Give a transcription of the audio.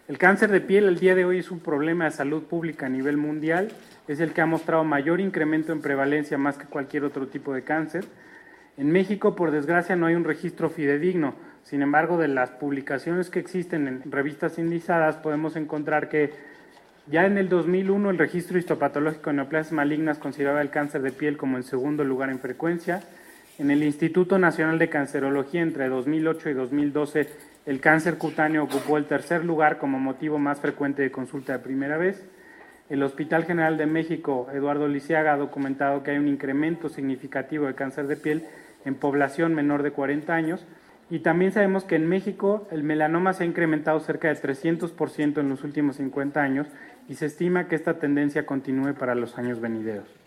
El cáncer de piel el día de hoy es un problema de salud pública a nivel mundial, es el que ha mostrado mayor incremento en prevalencia más que cualquier otro tipo de cáncer. En México, por desgracia, no hay un registro fidedigno. Sin embargo, de las publicaciones que existen en revistas indizadas, podemos encontrar que ya en el 2001 el registro histopatológico de neoplasias malignas consideraba el cáncer de piel como en segundo lugar en frecuencia. En el Instituto Nacional de Cancerología, entre 2008 y 2012, el cáncer cutáneo ocupó el tercer lugar como motivo más frecuente de consulta de primera vez. El Hospital General de México, Eduardo Lisiaga, ha documentado que hay un incremento significativo de cáncer de piel en población menor de 40 años. Y también sabemos que en México el melanoma se ha incrementado cerca de 300% en los últimos 50 años y se estima que esta tendencia continúe para los años venideros.